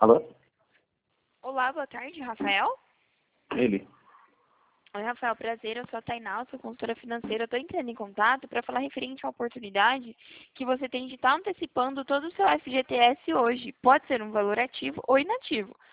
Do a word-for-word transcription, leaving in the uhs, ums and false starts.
Alô? Olá, boa tarde, Rafael. Ele. Oi, Rafael, prazer, eu sou a Tainá, sou consultora financeira. Eu estou entrando em contato para falar referente à oportunidade que você tem de estar antecipando todo o seu F G T S hoje. Pode ser um valor ativo ou inativo.